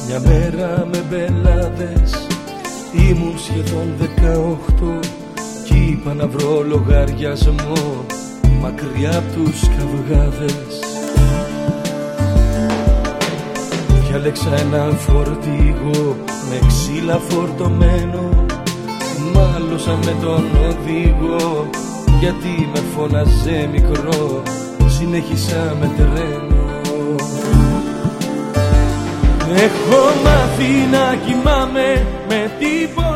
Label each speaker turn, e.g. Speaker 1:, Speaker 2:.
Speaker 1: Μια μέρα με μπελάδες ήμουν σχεδόν 18 κι είπα να βρω λογαριασμό μακριά απ' τους καυγάδες. Διάλεξα ένα φορτηγό με ξύλα φορτωμένο, μάλωσα με τον οδηγό γιατί με φώναζε μικρό, συνέχισα με τρένο. Έχω μάθει να κοιμάμαι με τίποτα